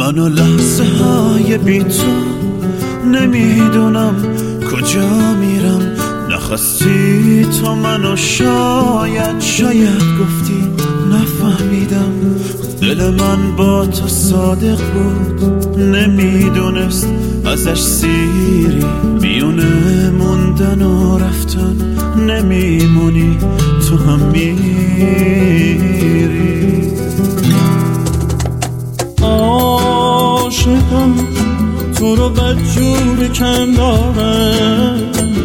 من و لحظه های بی تو نمیدونم کجا میرم. نخواستی تو منو شاید گفتی نفهمیدم. دل من با تو صادق بود نمیدونست ازش سیری میونه موندن و رفتن. نمیمونی تو هم میری. عاشقم تو رو بدجور کندارم.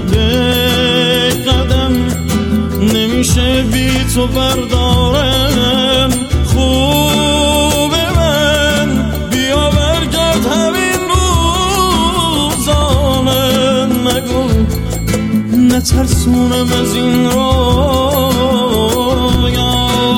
قدم نمیشه بی تو بردارم. خوبه من بیا برگرد همین روزانه. مگو نترسونم از این رویا.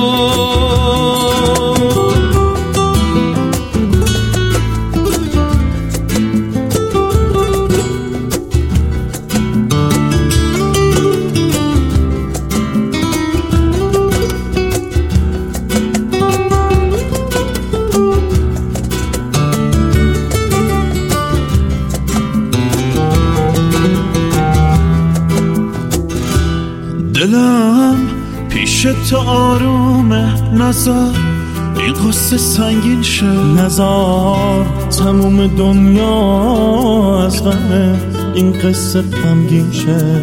دلم پیش تو آرومه. نزار این قصه سنگین شه. نزار تموم دنیا از غم این قصه غمگین شه.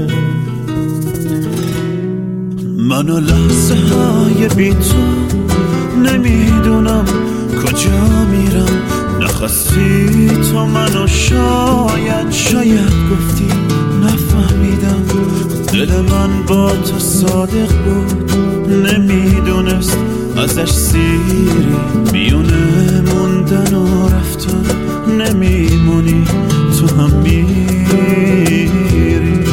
من و لحظه های بی تو نمیدونم کجا میرم. نخواستی تو منو شاید گفتی نفهمیدم. دل من با تو صادق بود نمیدونست ازش سیری میونه موندن و رفتن. نمیمونی تو هم میری.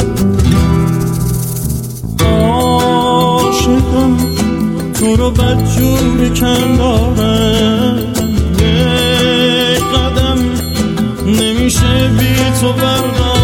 عاشقم تو رو بدجور کندارم. قدم نمیشه بی تو بردارم.